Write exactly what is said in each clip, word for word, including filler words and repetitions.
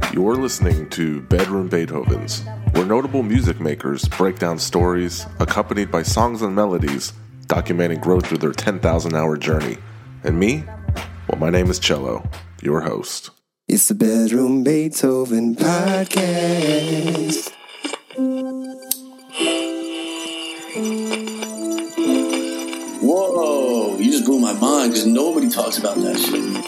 You're listening to Bedroom Beethovens, where notable music makers break down stories accompanied by songs and melodies documenting growth through their ten thousand hour journey. And me? Well, my name is Cello, your host. It's the Bedroom Beethoven Podcast. Whoa, you just blew my mind because nobody talks about that shit.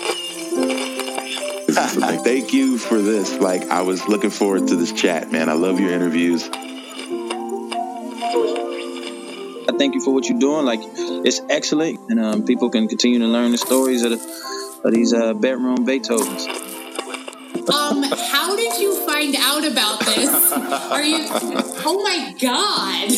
Thank you for this. Like, I was looking forward to this chat, man. I love your interviews. I thank you for what you're doing. Like, it's excellent, and um, people can continue to learn the stories of, the, of these uh, bedroom Beethovens. Um, how did you find out about this? Are you? Oh my God!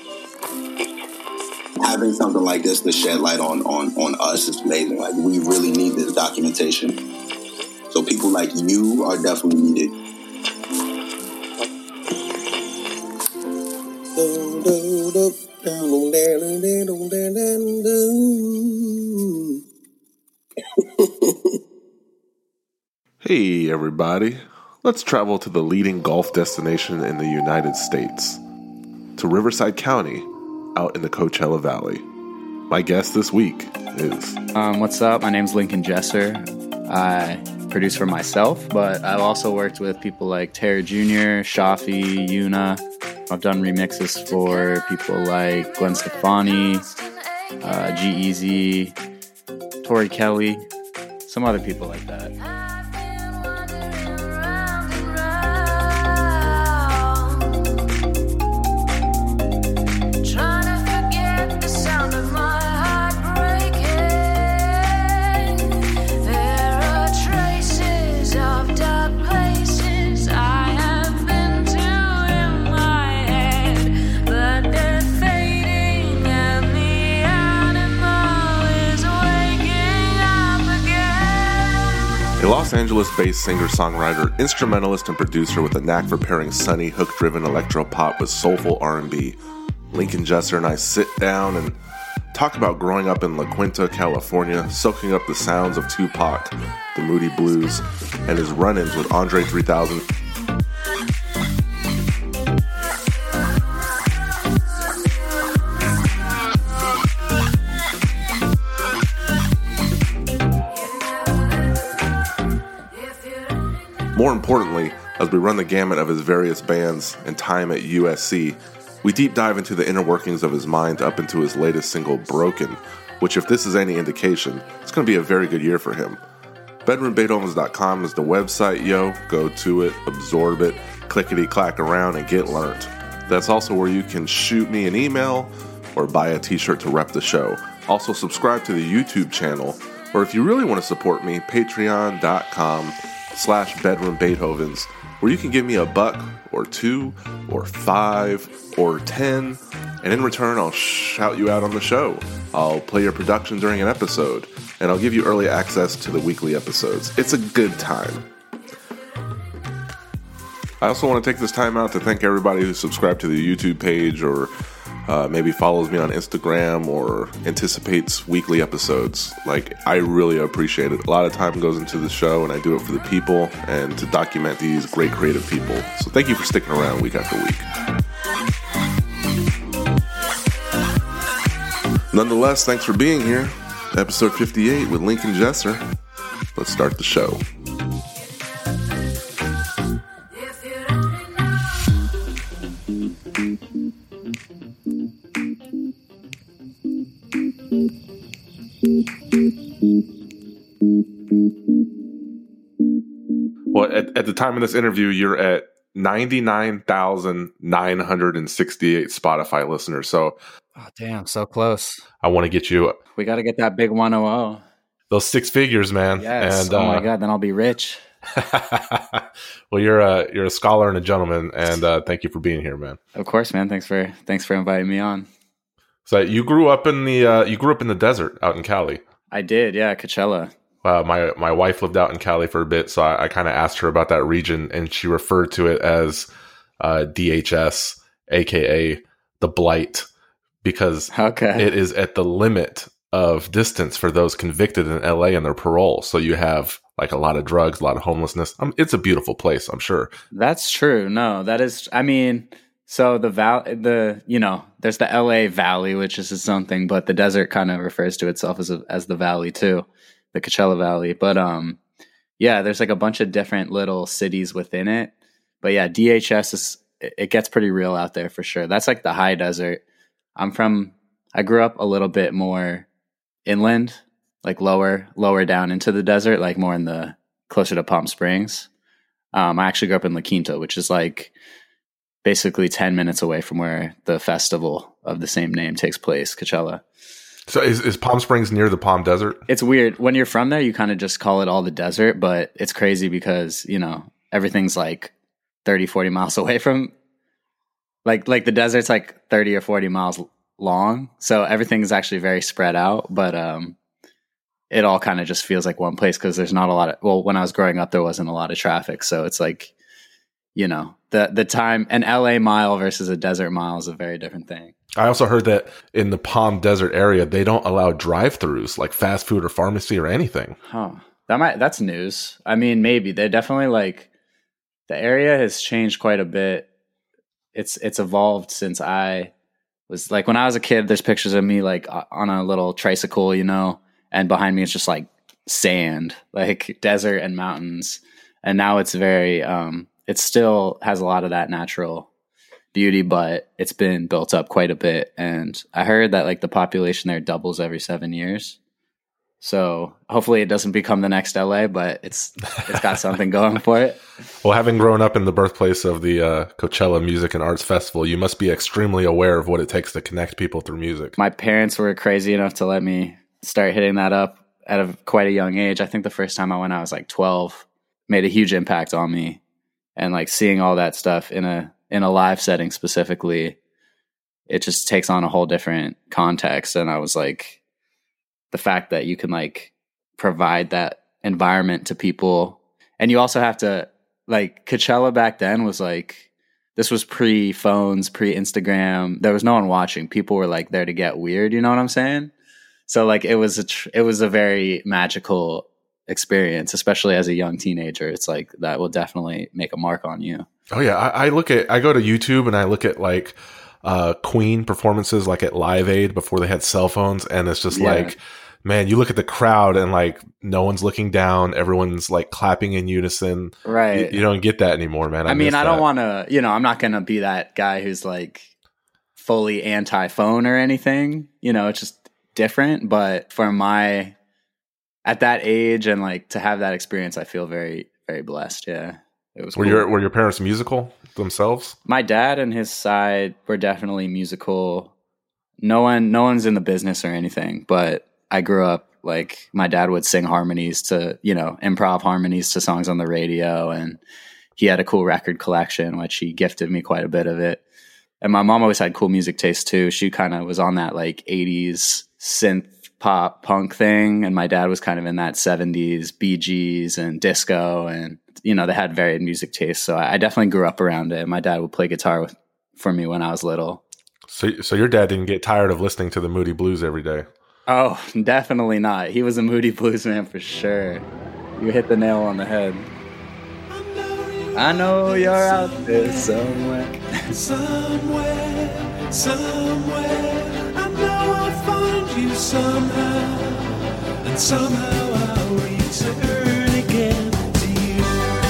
Having something like this to shed light on on on us is amazing. Like, we really need this documentation. So people like you are definitely needed. Hey everybody, let's travel to the leading golf destination in the United States, to Riverside County, out in the Coachella Valley. My guest this week is... Um, what's up? My name's Lincoln Jesser. I produce for myself, but I've also worked with people like Terry Junior, Shafi, Yuna. I've done remixes for people like Gwen Stefani, uh, G-Eazy, Tori Kelly, some other people like that. A Los Angeles-based singer-songwriter, instrumentalist, and producer with a knack for pairing sunny, hook-driven electro-pop with soulful R and B, Lincoln Jesser and I sit down and talk about growing up in La Quinta, California, soaking up the sounds of Tupac, the Moody Blues, and his run-ins with Andre three thousand. More importantly, as we run the gamut of his various bands and time at U S C, we deep dive into the inner workings of his mind up into his latest single, Broken, which, if this is any indication, it's going to be a very good year for him. bedroom beethovens dot com is the website, yo. Go to it, absorb it, clickety-clack around, and get learnt. That's also where you can shoot me an email or buy a t-shirt to rep the show. Also, subscribe to the YouTube channel, or if you really want to support me, patreon dot com slash bedroom Beethovens, where you can give me a buck or two or five or ten, and in return I'll shout you out on the show. I'll play your production during an episode, and I'll give you early access to the weekly episodes. It's a good time. I also want to take this time out to thank everybody who subscribed to the YouTube page or uh, maybe follows me on Instagram or anticipates weekly episodes. Like, I really appreciate it. A lot of time goes into the show, and I do it for the people and to document these great creative people. So thank you for sticking around week after week. Nonetheless, thanks for being here. Episode fifty-eight with Lincoln Jesser. Let's start the show. Well, at, at the time of this interview, you're at ninety-nine thousand nine hundred sixty-eight Spotify listeners. So, Oh, damn, so close. I want to get you We got to get that big one hundred. those six figures, man. Yes. And, oh, uh, my God, then I'll be rich. Well, you're a you're a scholar and a gentleman, and uh, thank you for being here, man. Of course, man. Thanks for thanks for inviting me on. So you grew up in the uh, you grew up in the desert out in Cali. I did, yeah, Coachella. Uh, my my wife lived out in Cali for a bit, so I, I kind of asked her about that region, and she referred to it as uh, D H S, aka the Blight, because Okay. it is at the limit of distance for those convicted in L A and their parole. So you have like a lot of drugs, a lot of homelessness. Um, it's a beautiful place, I'm sure. That's true. No, that is, I mean, so the val, the, you know, there's the L A Valley, which is its own thing, but the desert kind of refers to itself as a, as the valley too, the Coachella Valley. But um, yeah, there's like a bunch of different little cities within it. But yeah, D H S is, it gets pretty real out there for sure. That's like the high desert. I'm from, I grew up a little bit more inland, like lower, lower down into the desert, like more in the, closer to Palm Springs. Um, I actually grew up in La Quinta, which is like basically ten minutes away from where the festival of the same name takes place, Coachella. So is, is Palm Springs near the Palm Desert? It's weird. When you're from there, you kind of just call it all the desert, but it's crazy because, you know, everything's like thirty, forty miles away from, like, like the desert's like thirty or forty miles long. So everything is actually very spread out, but um, it all kind of just feels like one place because there's not a lot of, well, when I was growing up, there wasn't a lot of traffic. So it's like, you know, the, the time, an L A mile versus a desert mile is a very different thing. I also heard that in the Palm Desert area, they don't allow drive-throughs like fast food or pharmacy or anything. Huh. That might, that's news. I mean, maybe they definitely like, the area has changed quite a bit. It's it's evolved since I was like, when I was a kid, there's pictures of me like on a little tricycle, you know, and behind me it's just like sand, like desert and mountains. And now it's very, um, it still has a lot of that natural beauty, but it's been built up quite a bit. And I heard that like the population there doubles every seven years. So hopefully it doesn't become the next L A, but it's it's got something going for it. Well, having grown up in the birthplace of the uh, Coachella Music and Arts Festival, you must be extremely aware of what it takes to connect people through music. My parents were crazy enough to let me start hitting that up at a quite a young age. I think the first time I went, I was like twelve. Made a huge impact on me, and like seeing all that stuff in a in a live setting specifically, it just takes on a whole different context. And I was like, the fact that you can like provide that environment to people. And you also have to, like, Coachella back then was like, this was pre phones, pre Instagram. There was no one watching. People were like there to get weird. You know what I'm saying? So like, it was a, tr- it was a very magical experience, especially as a young teenager. It's like, that will definitely make a mark on you. Oh yeah. I, I look at, I go to YouTube and I look at like, uh, Queen performances like at Live Aid before they had cell phones. And it's just yeah. like, man, you look at the crowd and like no one's looking down. Everyone's like clapping in unison. Right. You, you don't get that anymore, man. I, I mean, I that. don't want to, you know, I'm not going to be that guy who's like fully anti-phone or anything. You know, it's just different. But for my, at that age and like to have that experience, I feel very, very blessed. Yeah. It was were cool. your were your parents musical themselves? My dad and his side were definitely musical. No one, no one's in the business or anything, but I grew up like my dad would sing harmonies to, you know, improv harmonies to songs on the radio, and he had a cool record collection, which he gifted me quite a bit of it. And my mom always had cool music taste too. She kind of was on that like eighties synth pop punk thing, and my dad was kind of in that seventies Bee Gees and disco, and you know, they had varied music tastes. So I definitely grew up around it. My dad would play guitar with, for me when I was little. So, so your dad didn't get tired of listening to the Moody Blues every day? Oh, definitely not. He was a Moody Blues man for sure. You hit the nail on the head. I know you're out there somewhere. Somewhere, somewhere. I know I'll find you somehow. And somehow I'll return again to you.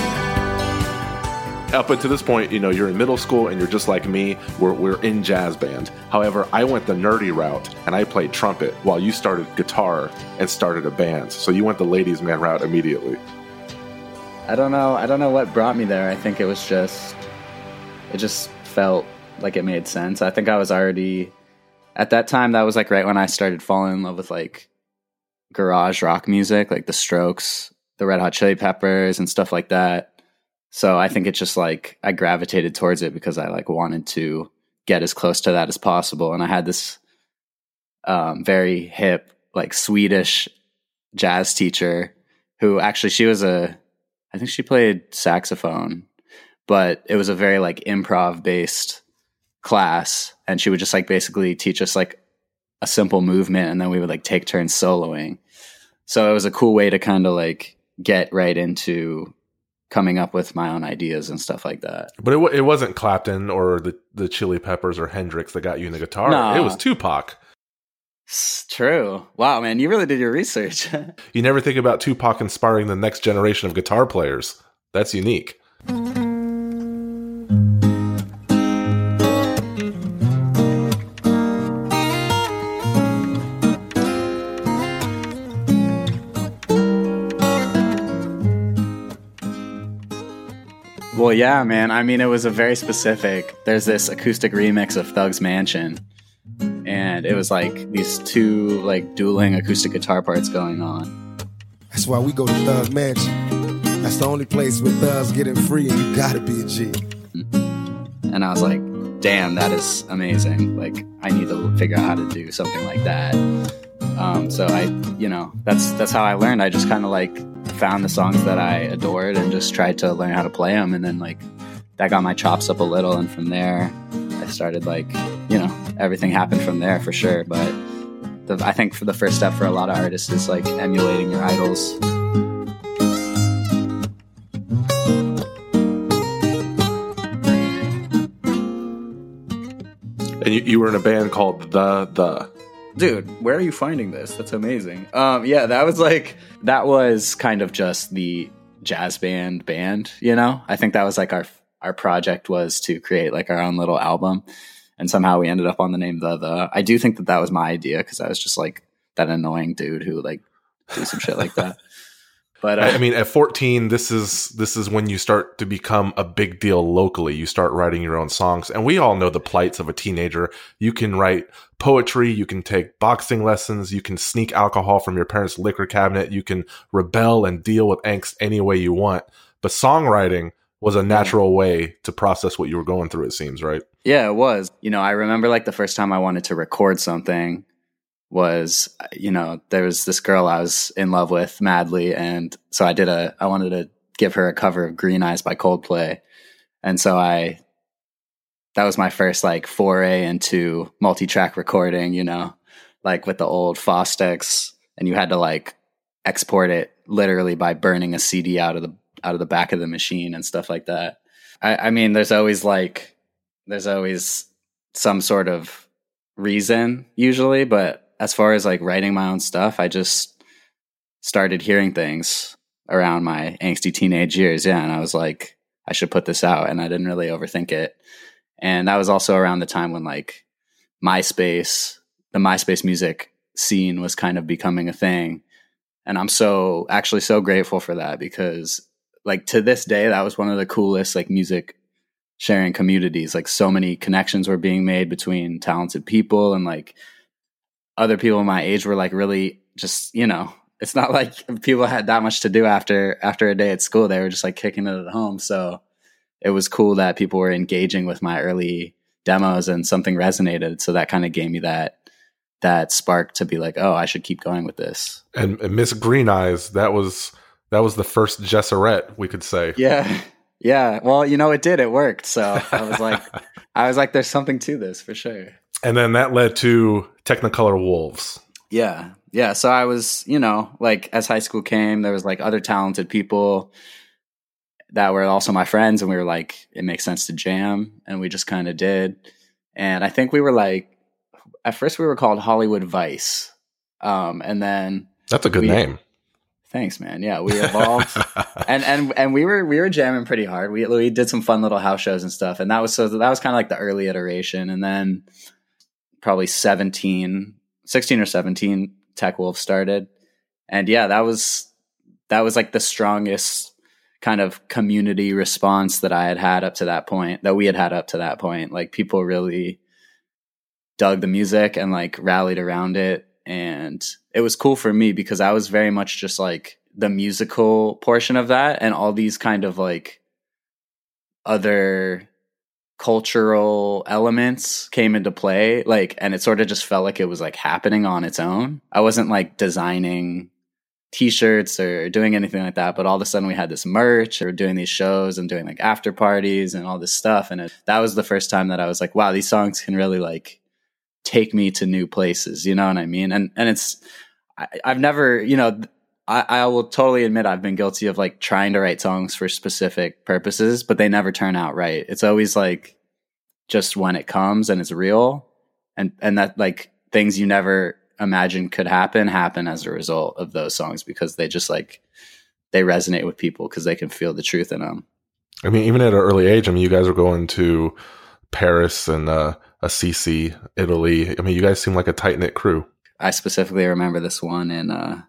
Up until this point, you know, you're in middle school and you're just like me. We're, we're in jazz band. However, I went the nerdy route and I played trumpet while you started guitar and started a band. So you went the ladies' man route immediately. I don't know. I don't know what brought me there. I think it was just, it just felt like it made sense. I think I was already, at that time, that was like right when I started falling in love with like garage rock music, like the Strokes, the Red Hot Chili Peppers and stuff like that. So I think it's just like I gravitated towards it because I like wanted to get as close to that as possible. And I had this um, very hip, like Swedish jazz teacher who actually, she was a, I think she played saxophone, but it was a very like improv based class. And she would just like basically teach us like a simple movement, and then we would like take turns soloing. So it was a cool way to kind of like get right into coming up with my own ideas and stuff like that. But it, w- it wasn't Clapton or the, the Chili Peppers or Hendrix that got you in the guitar. No. It was Tupac. It's true. Wow, man, you really did your research. You never think about Tupac inspiring the next generation of guitar players. That's unique. Well, yeah, man. I mean, it was a very specific. There's this acoustic remix of Thug's Mansion, and it was like these two like dueling acoustic guitar parts going on. That's why we go to Thug's Mansion. That's the only place where thugs getting free, and you gotta be a G. And I was like, damn, that is amazing. Like, I need to figure out how to do something like that. Um, so I, you know, that's that's how I learned. I just kind of like found the songs that I adored and just tried to learn how to play them. And then like that got my chops up a little. And from there, I started like, you know, everything happened from there for sure. But the, I think for the first step for a lot of artists is like emulating your idols. And you, you were in a band called The The. Dude, where are you finding this? That's amazing. Um, yeah, that was like, that was kind of just the jazz band band, you know? I think that was like our our project was to create like our own little album. And somehow we ended up on the name The The. I do think that that was my idea because I was just like that annoying dude who like do some shit like that. But uh, I mean, at fourteen, this is this is when you start to become a big deal locally. You start writing your own songs, and we all know the plights of a teenager. You can write poetry, you can take boxing lessons, you can sneak alcohol from your parents' liquor cabinet, you can rebel and deal with angst any way you want. But songwriting was a natural way to process what you were going through, it seems, right? Yeah, it was. You know, I remember like the first time I wanted to record something was, you know, there was this girl I was in love with madly. And so I did a, I wanted to give her a cover of Green Eyes by Coldplay. And so I, that was my first like foray into multi-track recording, you know, like with the old Fostex, and you had to like export it literally by burning a C D out of the, out of the back of the machine and stuff like that. I, I mean, there's always like, there's always some sort of reason usually, but as far as like writing my own stuff, I just started hearing things around my angsty teenage years. Yeah. And I was like, I should put this out. And I didn't really overthink it. And that was also around the time when like MySpace, the MySpace music scene was kind of becoming a thing. And I'm so actually so grateful for that because like to this day, that was one of the coolest like music sharing communities. Like so many connections were being made between talented people, and like other people my age were like really just, you know, it's not like people had that much to do after after a day at school. They were just like kicking it at home. So it was cool that people were engaging with my early demos and something resonated. So that kind of gave me that that spark to be like, oh, I should keep going with this. And, and Miss Green Eyes, that was that was the first Jesserette, we could say. Yeah. Yeah. Well, you know, it did. It worked. So I was like, I was like, there's something to this for sure. And then that led to Technicolor Wolves. Yeah. Yeah. So I was, you know, like as high school came, there was like other talented people that were also my friends. And we were like, it makes sense to jam. And we just kind of did. And I think we were like, at first we were called Hollywood Vice. Um, and then. That's a good we, name. Thanks, man. Yeah. We evolved and, and, and we were, we were jamming pretty hard. We, we did some fun little house shows and stuff. And that was, so that was kind of like the early iteration. And then probably seventeen, sixteen or seventeen, Tech Wolf started. And yeah, that was, that was like the strongest kind of community response that I had had up to that point, that we had had up to that point. Like people really dug the music and like rallied around it. And it was cool for me because I was very much just like the musical portion of that, and all these kind of like other cultural elements came into play, like, and it sort of just felt like it was like happening on its own. I wasn't like designing t-shirts or doing anything like that, but all of a sudden we had this merch, or doing these shows and doing like after parties and all this stuff. And it, that was the first time that I was like, wow, these songs can really like take me to new places. You know what I mean? And, and it's, I, I've never, you know, I, I will totally admit I've been guilty of like trying to write songs for specific purposes, but they never turn out right. It's always like just when it comes and it's real, and and that like things you never imagined could happen happen as a result of those songs, because they just like they resonate with people because they can feel the truth in them. I mean, even at an early age, I mean, you guys were going to Paris and uh, Assisi, Italy. I mean, you guys seem like a tight knit crew. I specifically remember this one in. Uh,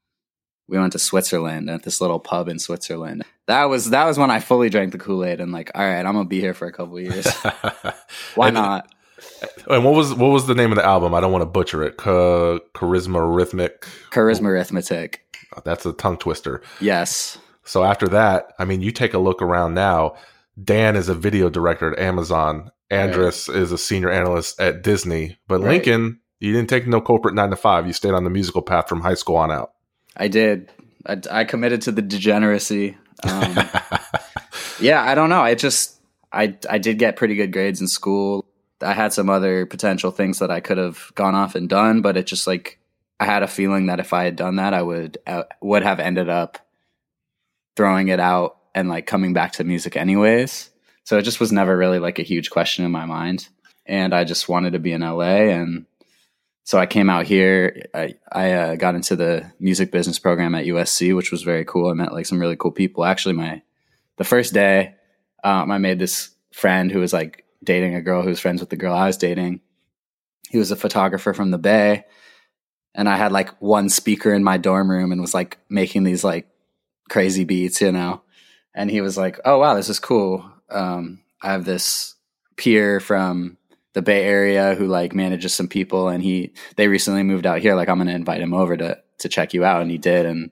We went to Switzerland at this little pub in Switzerland. That was that was when I fully drank the Kool-Aid and like, all right, I'm gonna be here for a couple of years. Why and, not? And what was what was the name of the album? I don't want to butcher it. Ch- Charisma Rhythmic. Charisma Arithmetic. That's a tongue twister. Yes. So after that, I mean, you take a look around now. Dan is a video director at Amazon. Andres right. is a senior analyst at Disney. But right. Lincoln, you didn't take no corporate nine to five. You stayed on the musical path from high school on out. I did. I, I committed to the degeneracy. Um, yeah, I don't know. I just, I, I did get pretty good grades in school. I had some other potential things that I could have gone off and done, but it just like, I had a feeling that if I had done that, I would, uh, would have ended up throwing it out and like coming back to music anyways. So it just was never really like a huge question in my mind. And I just wanted to be in L A, and so I came out here. I, I uh, got into the music business program at U S C, which was very cool. I met like some really cool people. Actually, my the first day, um, I made this friend who was like dating a girl who was friends with the girl I was dating. He was a photographer from the Bay, and I had like one speaker in my dorm room and was like making these like crazy beats, you know. And he was like, "Oh wow, this is cool. Um, I have this peer from the Bay Area who like manages some people, and he they recently moved out here. Like, I'm gonna invite him over to to check you out." And he did, and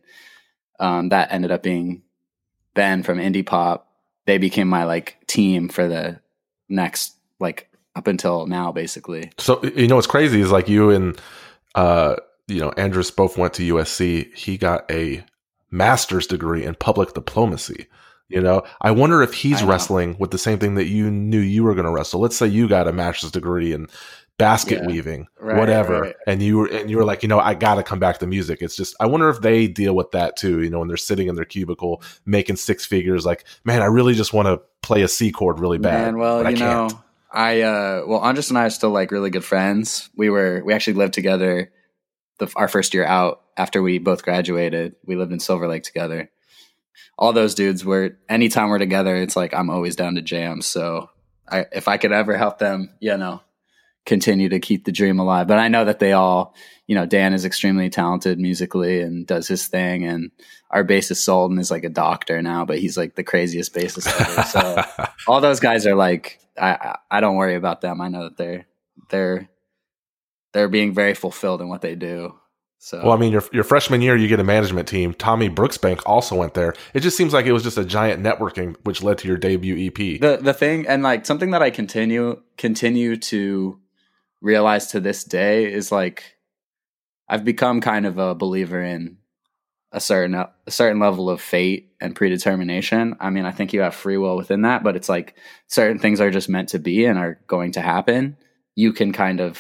um, that ended up being Ben from Indie Pop. They became my like team for the next like up until now, basically. So you know what's crazy is like you and uh, you know Andres both went to U S C. He got a master's degree in public diplomacy. You know, I wonder if he's wrestling with the same thing that you knew you were going to wrestle. Let's say you got a master's degree in basket yeah, weaving, right, whatever, right. and you were and you were like, you know, I got to come back to music. It's just, I wonder if they deal with that too. You know, when they're sitting in their cubicle making six figures, like, man, I really just want to play a C chord really bad. Man, well, but you I can't. know, I uh, well, Andres and I are still like really good friends. We were we actually lived together the, our first year out after we both graduated. We lived in Silver Lake together. All those dudes were, anytime we're together, it's like, I'm always down to jam. So I, if I could ever help them, you know, continue to keep the dream alive. But I know that they all, you know, Dan is extremely talented musically and does his thing. And our bassist Sultan is like a doctor now, but he's like the craziest bassist ever. So all those guys are like, I, I don't worry about them. I know that they're, they're, they're being very fulfilled in what they do. So, well, I mean, your your freshman year, you get a management team. Tommy Brooksbank also went there. It just seems like it was just a giant networking, which led to your debut E P. The the thing, and like something that I continue continue to realize to this day is like, I've become kind of a believer in a certain a certain level of fate and predetermination. I mean, I think you have free will within that, but it's like certain things are just meant to be and are going to happen. You can kind of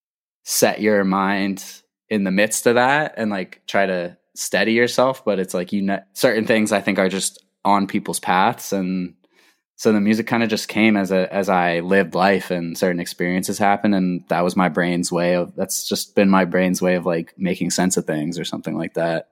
set your mind in the midst of that and like try to steady yourself, but it's like, you know, certain things I think are just on people's paths. And so the music kind of just came as a, as I lived life and certain experiences happened. And that was my brain's way of, that's just been my brain's way of like making sense of things or something like that.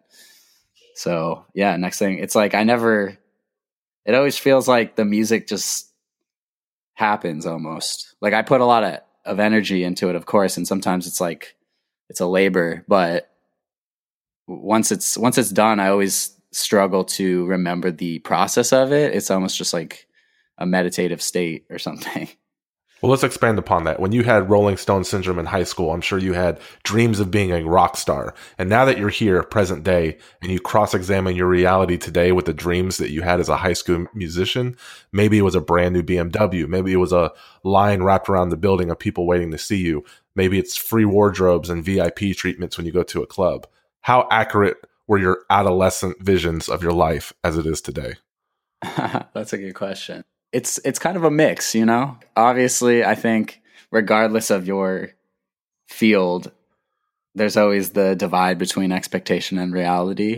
So yeah, next thing, it's like, I never, it always feels like the music just happens almost. Like I put a lot of, of energy into it, of course. And sometimes it's like, it's a labor, but once it's once it's done, I always struggle to remember the process of it. It's almost just like a meditative state or something. Well, let's expand upon that. When you had Rolling Stone syndrome in high school, I'm sure you had dreams of being a rock star. And now that you're here, present day, and you cross-examine your reality today with the dreams that you had as a high school musician, maybe it was a brand new B M W. Maybe it was a line wrapped around the building of people waiting to see you. Maybe it's free wardrobes and V I P treatments when you go to a club. How accurate were your adolescent visions of your life as it is today? That's a good question. It's it's kind of a mix, you know? Obviously, I think regardless of your field, there's always the divide between expectation and reality.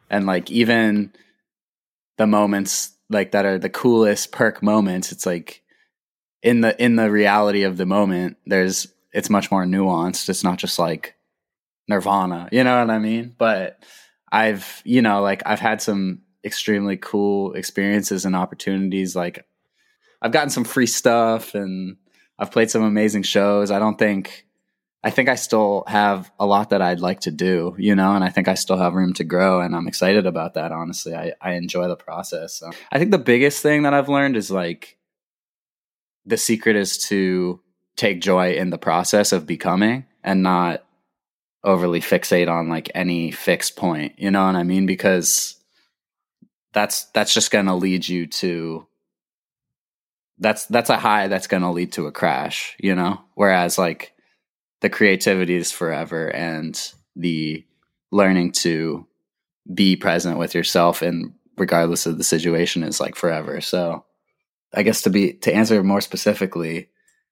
And like even the moments like that are the coolest perk moments, it's like in the in the reality of the moment, there's it's much more nuanced. It's not just like Nirvana, you know what I mean? But I've, you know, like I've had some extremely cool experiences and opportunities. Like I've gotten some free stuff and I've played some amazing shows. I don't think, I think I still have a lot that I'd like to do, you know, and I think I still have room to grow, and I'm excited about that. Honestly, I, I enjoy the process. So I think the biggest thing that I've learned is like, the secret is to take joy in the process of becoming and not overly fixate on like any fixed point, you know what I mean? Because that's, that's just going to lead you to, that's, that's a high that's going to lead to a crash, you know? Whereas like the creativity is forever, and the learning to be present with yourself and regardless of the situation is like forever. So I guess to be, to answer more specifically,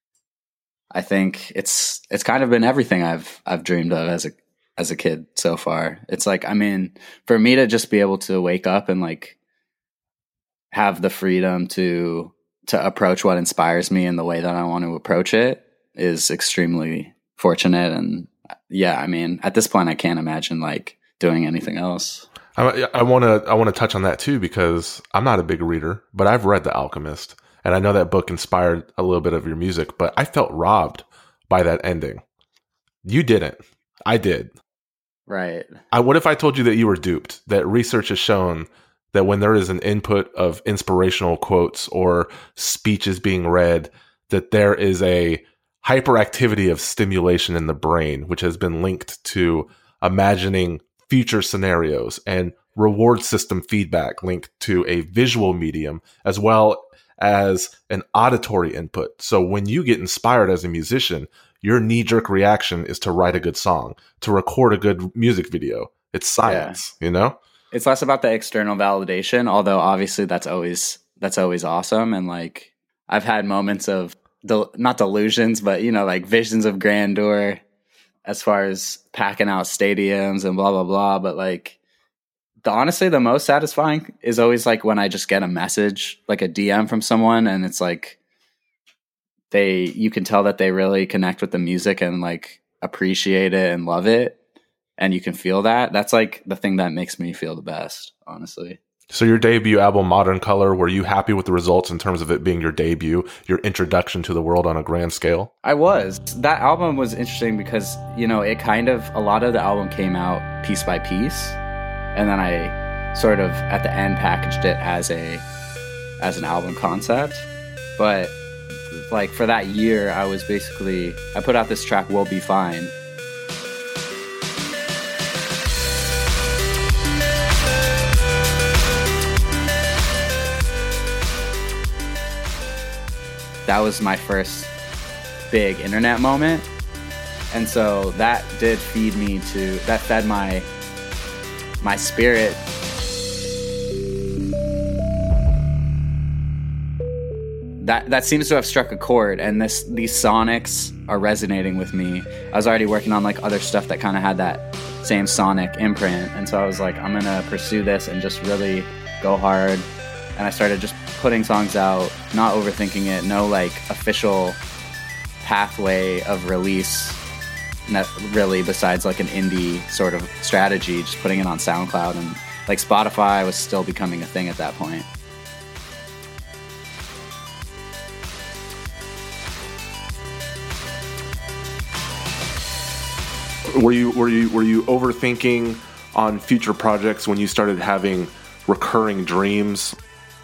I think it's it's kind of been everything I've I've dreamed of as a as a kid so far. It's like, I mean, for me to just be able to wake up and like have the freedom to to approach what inspires me in the way that I want to approach it is extremely fortunate. And yeah, I mean, at this point, I can't imagine like doing anything else. I want to I want to touch on that too, because I'm not a big reader, but I've read The Alchemist. And I know that book inspired a little bit of your music, but I felt robbed by that ending. You didn't. I did. Right. I, what if I told you that you were duped? That research has shown that when there is an input of inspirational quotes or speeches being read, that there is a hyperactivity of stimulation in the brain, which has been linked to imagining future scenarios, and reward system feedback linked to a visual medium as well as an auditory input. So when you get inspired as a musician, your knee-jerk reaction is to write a good song, to record a good music video. It's science, yeah. You know? It's less about the external validation, although obviously that's always that's always awesome. And like I've had moments of del- not delusions, but you know, like visions of grandeur as far as packing out stadiums and blah blah blah. But like The, honestly, the most satisfying is always like when I just get a message, like a D M from someone, and it's like they, you can tell that they really connect with the music and like appreciate it and love it, and you can feel that. That's like the thing that makes me feel the best, honestly. So your debut album, Modern Color, were you happy with the results in terms of it being your debut, your introduction to the world on a grand scale? I was. That album was interesting because, you know, it kind of, a lot of the album came out piece by piece. And then I sort of at the end packaged it as a as an album concept. But like for that year, I was basically, I put out this track, We'll Be Fine. That was my first big internet moment. And so that did feed me to, that fed my my spirit. That that seems to have struck a chord, and this these sonics are resonating with me. I was already working on like other stuff that kind of had that same sonic imprint, and so I was like, I'm gonna pursue this and just really go hard. And I started just putting songs out, not overthinking it, no like official pathway of release. Not really, besides like an indie sort of strategy, just putting it on SoundCloud, and like Spotify was still becoming a thing at that point. Were you were you were you overthinking on future projects when you started having recurring dreams?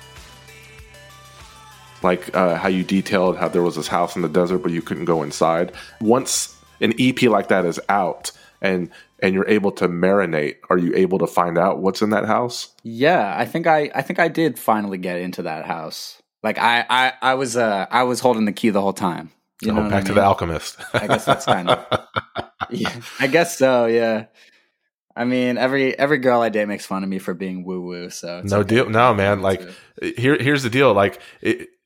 Like uh, how you detailed how there was this house in the desert, but you couldn't go inside. Once an E P like that is out and and you're able to marinate, are you able to find out what's in that house? Yeah, I think I I think I did finally get into that house. Like I I, I was uh I was holding the key the whole time. You know oh, back I mean? to The Alchemist. I guess that's kind of yeah, I guess so, yeah. I mean, every every girl I date makes fun of me for being woo woo, so it's no okay. deal. No, man, like here here's the deal. Like it,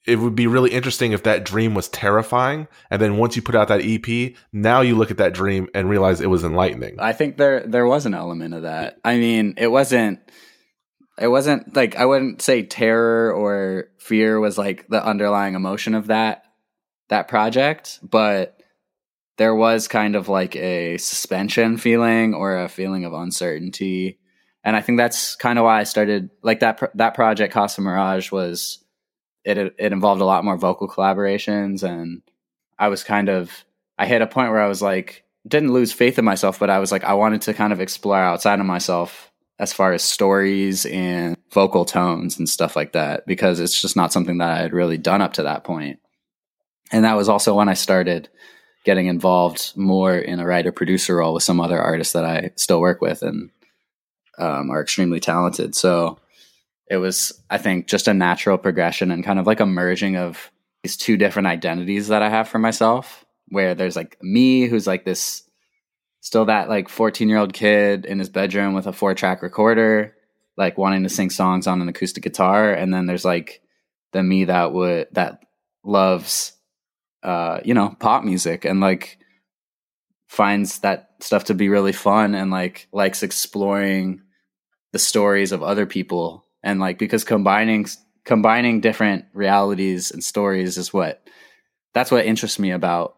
it would be really interesting if that dream was terrifying. And then once you put out that E P, now you look at that dream and realize it was enlightening. I think there there was an element of that. I mean, it wasn't it wasn't like, I wouldn't say terror or fear was like the underlying emotion of that that project, but there was kind of like a suspension feeling or a feeling of uncertainty. And I think that's kind of why I started like that pro- that project Casa Mirage was It it involved a lot more vocal collaborations, and I was kind of, I hit a point where I was like, didn't lose faith in myself, but I was like, I wanted to kind of explore outside of myself as far as stories and vocal tones and stuff like that, because it's just not something that I had really done up to that point. And that was also when I started getting involved more in a writer-producer role with some other artists that I still work with and um, are extremely talented. So it was, I think, just a natural progression and kind of like a merging of these two different identities that I have for myself, where there's like me, who's like this, still that like fourteen year old kid in his bedroom with a four track recorder, like wanting to sing songs on an acoustic guitar. And then there's like the me that would, that loves, uh, you know, pop music and like finds that stuff to be really fun and like likes exploring the stories of other people. And like, because combining, combining different realities and stories is what, that's what interests me about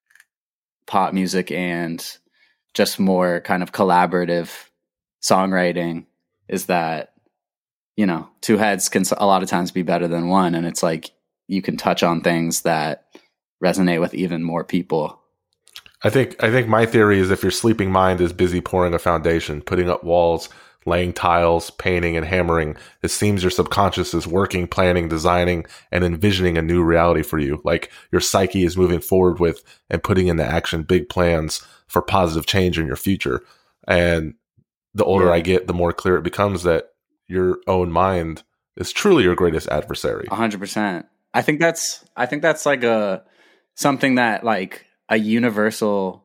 pop music and just more kind of collaborative songwriting, is that, you know, two heads can a lot of times be better than one. And it's like, you can touch on things that resonate with even more people. I think, I think my theory is if your sleeping mind is busy pouring a foundation, putting up walls, laying tiles, painting, and hammering, it seems your subconscious is working, planning, designing, and envisioning a new reality for you. Like your psyche is moving forward with and putting into action big plans for positive change in your future. And the older Yeah. I get, the more clear it becomes that your own mind is truly your greatest adversary. A hundred percent. I think that's, I think that's like a, something that like a universal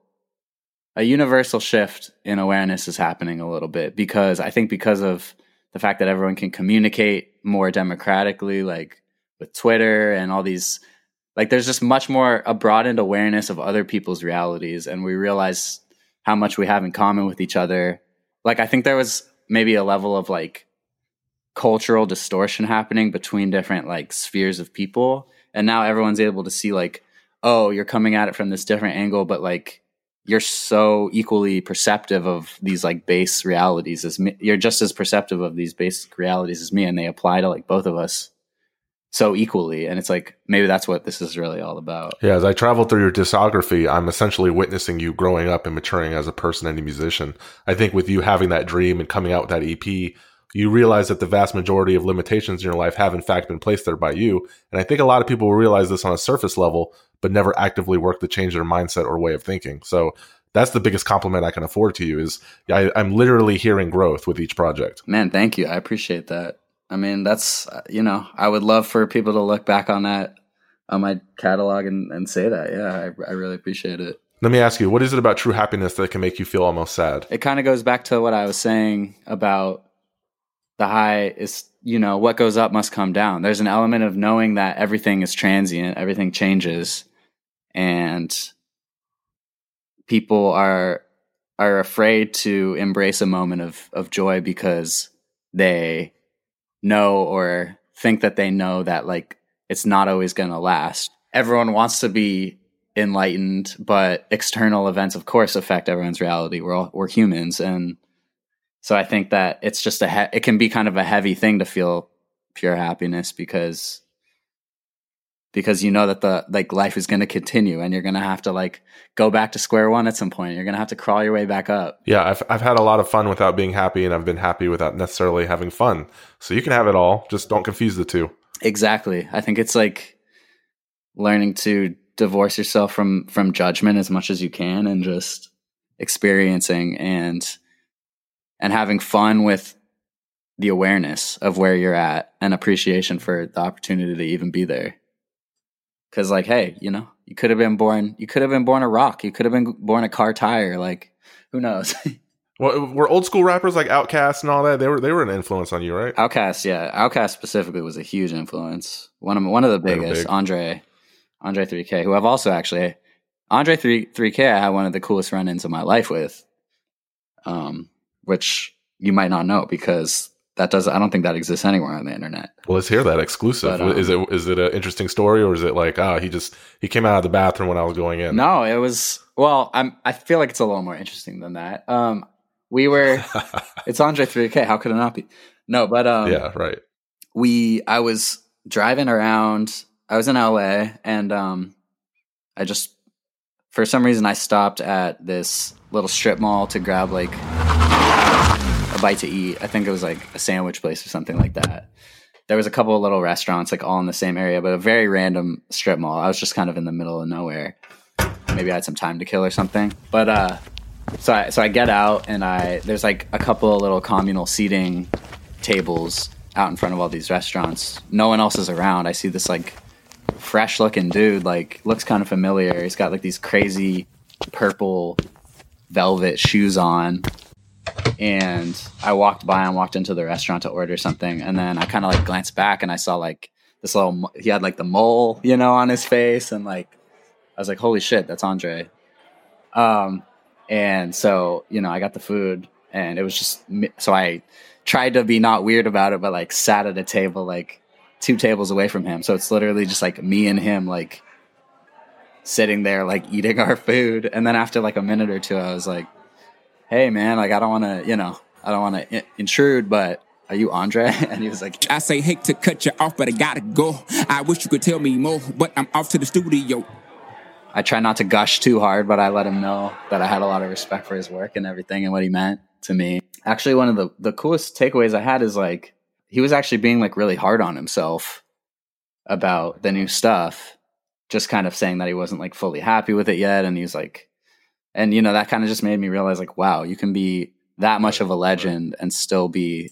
A universal shift in awareness is happening a little bit, because I think because of the fact that everyone can communicate more democratically, like with Twitter and all these, like there's just much more a broadened awareness of other people's realities. And we realize how much we have in common with each other. Like, I think there was maybe a level of like cultural distortion happening between different like spheres of people. And now everyone's able to see like, oh, you're coming at it from this different angle, but like, you're so equally perceptive of these like base realities as me. You're just as perceptive of these basic realities as me, and they apply to like both of us so equally. And it's like, maybe that's what this is really all about. Yeah, as I travel through your discography, I'm essentially witnessing you growing up and maturing as a person and a musician. I think with you having that dream and coming out with that E P, you realize that the vast majority of limitations in your life have in fact been placed there by you. And I think a lot of people will realize this on a surface level, but never actively work to change their mindset or way of thinking. So that's the biggest compliment I can afford to you, is I, I'm literally hearing growth with each project. Man, thank you. I appreciate that. I mean, that's, uh, you know, I would love for people to look back on that, on my catalog and, and say that. Yeah, I, I really appreciate it. Let me ask you, what is it about true happiness that can make you feel almost sad? It kind of goes back to what I was saying about the high is, you know, what goes up must come down. There's an element of knowing that everything is transient, everything changes, and people are are afraid to embrace a moment of, of joy because they know or think that they know that like it's not always going to last. Everyone wants to be enlightened, but external events, of course, affect everyone's reality. We're all, we're humans, and so I think that it's just a he- it can be kind of a heavy thing to feel pure happiness because because you know that the like life is going to continue, and you're going to have to like go back to square one at some point. You're going to have to crawl your way back up. Yeah, I've I've had a lot of fun without being happy, and I've been happy without necessarily having fun. So you can have it all. Just don't confuse the two. Exactly. I think it's like learning to divorce yourself from from judgment as much as you can, and just experiencing and and having fun with the awareness of where you're at and appreciation for the opportunity to even be there. Because like, hey, you know, you could have been born, you could have been born a rock. You could have been born a car tire. Like, who knows? Well, were old school rappers like Outkast and all that? They were they were an influence on you, right? Outkast, yeah. Outkast specifically was a huge influence. One of one of the biggest. Big. Andre, Andre three K, who I've also actually Andre three K. I had one of the coolest run-ins of my life with, um, which you might not know because that does. I don't think that exists anywhere on the internet. Well, let's hear that exclusive. But, um, is it is it an interesting story, or is it like ah, he just he came out of the bathroom when I was going in? No, it was. Well, I'm. I feel like it's a little more interesting than that. Um. We were, it's Andre three K. How could it not be? No, but um, yeah, right. We, I was driving around. I was in L A, and um, I just, for some reason, I stopped at this little strip mall to grab like a bite to eat. I think it was like a sandwich place or something like that. There was a couple of little restaurants like all in the same area, but a very random strip mall. I was just kind of in the middle of nowhere. Maybe I had some time to kill or something, but uh. So I, so I get out and I there's like a couple of little communal seating tables out in front of all these restaurants. No one else is around. I see this like fresh looking dude, like looks kind of familiar. He's got like these crazy purple velvet shoes on. And I walked by and walked into the restaurant to order something. And then I kind of like glanced back and I saw like this little, he had like the mole, you know, on his face. And like, I was like, holy shit, that's Andre. Um, And so, you know, I got the food and it was just, so I tried to be not weird about it, but like sat at a table, like two tables away from him. So it's literally just like me and him, like sitting there, like eating our food. And then after like a minute or two, I was like, hey man, like, I don't want to, you know, I don't want to intrude, but are you Andre? And he was like, I say, hate to cut you off, but I gotta go. I wish you could tell me more, but I'm off to the studio. I try not to gush too hard, but I let him know that I had a lot of respect for his work and everything and what he meant to me. Actually, one of the, the coolest takeaways I had is like, he was actually being like really hard on himself about the new stuff, just kind of saying that he wasn't like fully happy with it yet. And he was like, and you know, that kind of just made me realize like, wow, you can be that much of a legend and still be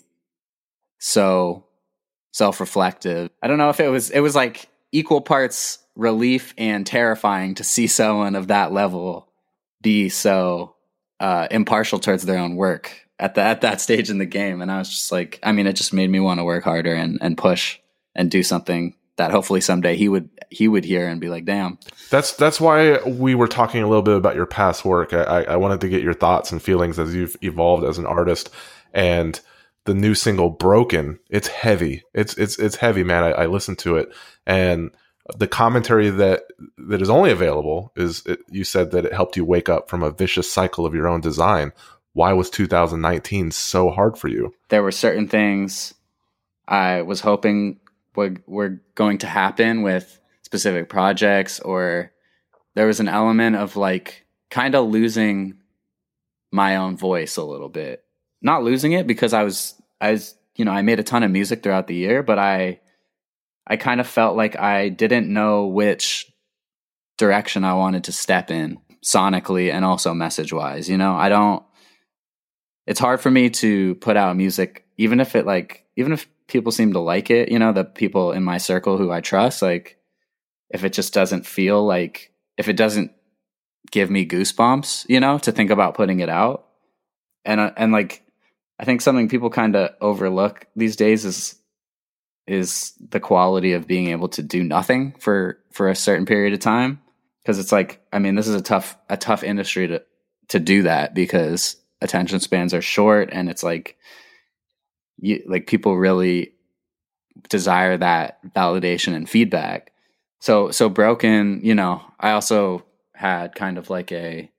so self-reflective. I don't know if it was, it was like equal parts relief and terrifying to see someone of that level be so uh, impartial towards their own work at the, at that stage in the game. And I was just like, I mean, it just made me want to work harder and, and push and do something that hopefully someday he would, he would hear and be like, damn. That's, that's why we were talking a little bit about your past work. I, I wanted to get your thoughts and feelings as you've evolved as an artist. And the new single Broken, it's heavy. It's, it's, it's heavy, man. I, I listened to it, and the commentary that that is only available is it, you said that it helped you wake up from a vicious cycle of your own design. Why was two thousand nineteen so hard for you? There were certain things I was hoping were, were going to happen with specific projects, or there was an element of like kind of losing my own voice a little bit. Not losing it because I was, I was, you know, I made a ton of music throughout the year, but I I kind of felt like I didn't know which direction I wanted to step in sonically and also message wise. You know, I don't, it's hard for me to put out music, even if it like, even if people seem to like it, you know, the people in my circle who I trust, like if it just doesn't feel like, if it doesn't give me goosebumps, you know, to think about putting it out. And, uh, and like, I think something people kind of overlook these days is, is the quality of being able to do nothing for, for a certain period of time. Cause it's like, I mean, this is a tough, a tough industry to, to do that because attention spans are short, and it's like, you, like people really desire that validation and feedback. So, so Broken, you know, I also had kind of like a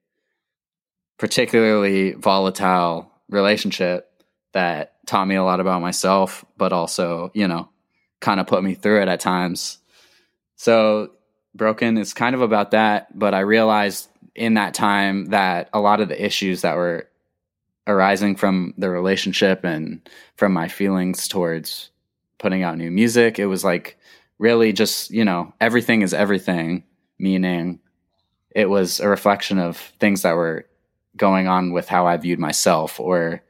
particularly volatile relationship that taught me a lot about myself, but also, you know, kind of put me through it at times. So Broken is kind of about that, but I realized in that time that a lot of the issues that were arising from the relationship and from my feelings towards putting out new music, it was like really just, you know, everything is everything, meaning it was a reflection of things that were going on with how I viewed myself, or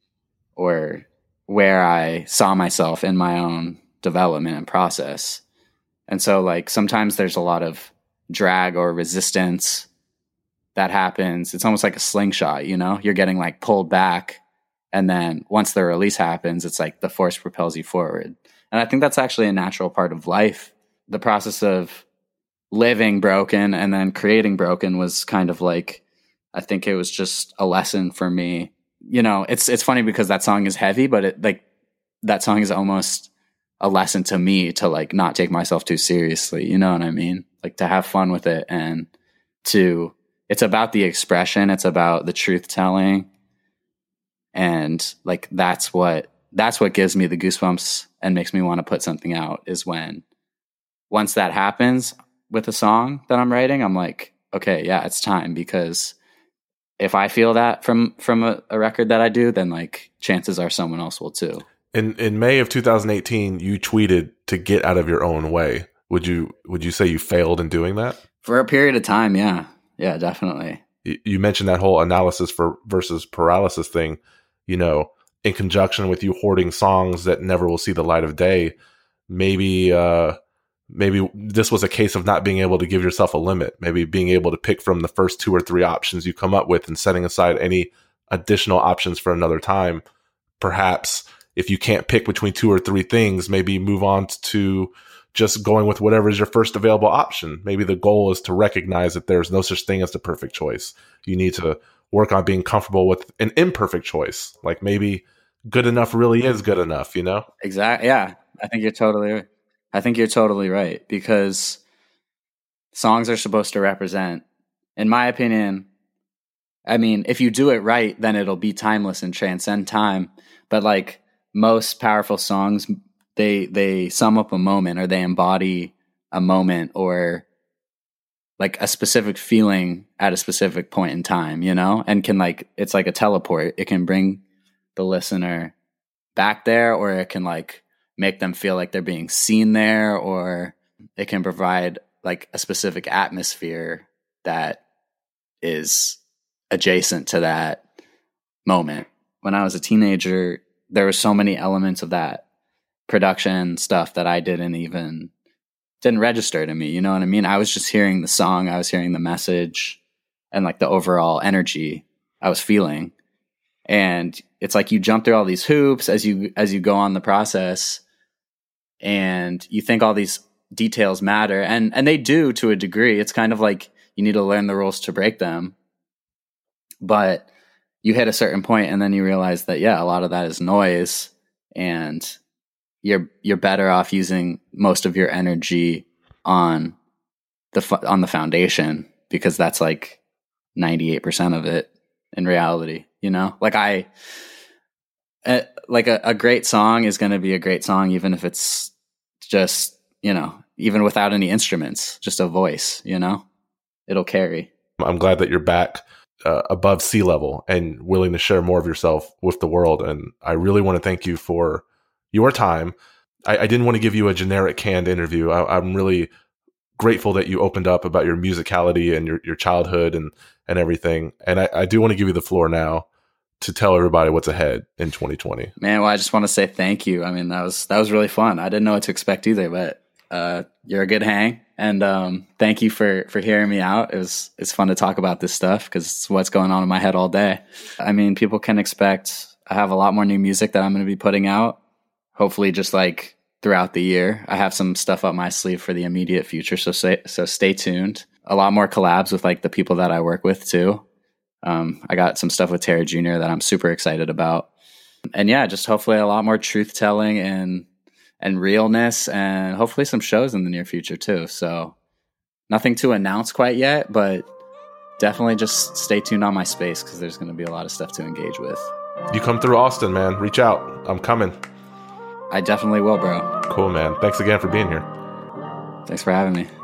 or where I saw myself in my own development and process. And so like sometimes there's a lot of drag or resistance that happens, it's almost like a slingshot, you know? You're getting like pulled back, and then once the release happens, it's like the force propels you forward. And I think that's actually a natural part of life. The process of living broken and then creating broken was kind of like, I think it was just a lesson for me. You know, it's it's funny because that song is heavy, but it like that song is almost a lesson to me to like not take myself too seriously. You know what I mean? Like to have fun with it, and to, it's about the expression. It's about the truth telling. And like, that's what, that's what gives me the goosebumps and makes me want to put something out, is when, once that happens with a song that I'm writing, I'm like, okay, yeah, it's time. Because if I feel that from, from a, a record that I do, then like chances are someone else will too. In in May of two thousand eighteen, you tweeted to get out of your own way. Would you would you say you failed in doing that? For a period of time, yeah. Yeah, definitely. You, you mentioned that whole analysis for versus paralysis thing, you know, in conjunction with you hoarding songs that never will see the light of day. Maybe uh, maybe this was a case of not being able to give yourself a limit. Maybe being able to pick from the first two or three options you come up with and setting aside any additional options for another time. Perhaps if you can't pick between two or three things, maybe move on to just going with whatever is your first available option. Maybe the goal is to recognize that there's no such thing as the perfect choice. You need to work on being comfortable with an imperfect choice. Like maybe good enough really is good enough, you know? Exactly. Yeah. I think you're totally, I think you're totally right, because songs are supposed to represent, in my opinion, I mean, if you do it right, then it'll be timeless and transcend time. But like, most powerful songs, they they sum up a moment, or they embody a moment, or like a specific feeling at a specific point in time, you know, and can like, it's like a teleport. It can bring the listener back there, or it can like make them feel like they're being seen there, or it can provide like a specific atmosphere that is adjacent to that moment. When I was a teenager, there were so many elements of that production stuff that I didn't even, didn't register to me. You know what I mean? I was just hearing the song, I was hearing the message, and like the overall energy I was feeling. And it's like you jump through all these hoops as you, as you go on the process, and you think all these details matter, and, and they do to a degree. It's kind of like you need to learn the rules to break them. But you hit a certain point, and then you realize that, yeah, a lot of that is noise, and you're you're better off using most of your energy on the on the foundation, because that's like ninety-eight percent of it in reality, you know? Like I uh, like a, a great song is going to be a great song even if it's just, you know, even without any instruments, just a voice, you know? It'll carry. I'm glad that you're back Uh, above sea level and willing to share more of yourself with the world. And I really want to thank you for your time. I, I didn't want to give you a generic canned interview. I, I'm really grateful that you opened up about your musicality and your, your childhood and, and everything. And I, I do want to give you the floor now to tell everybody what's ahead in twenty twenty. Man, well, I just want to say thank you. I mean, that was, that was really fun. I didn't know what to expect either, but uh, you're a good hang. And um, thank you for, for hearing me out. It was, it's fun to talk about this stuff because it's what's going on in my head all day. I mean, people can expect, I have a lot more new music that I'm going to be putting out, hopefully just like throughout the year. I have some stuff up my sleeve for the immediate future. So stay, so stay tuned. A lot more collabs with like the people that I work with too. Um, I got some stuff with Tara Junior that I'm super excited about. And yeah, just hopefully a lot more truth telling and and realness, and hopefully some shows in the near future too. So nothing to announce quite yet, but definitely just stay tuned on my space because there's going to be a lot of stuff to engage with. You come through Austin, man. Reach out. I'm coming. I definitely will, bro. Cool, man. Thanks again for being here. Thanks for having me.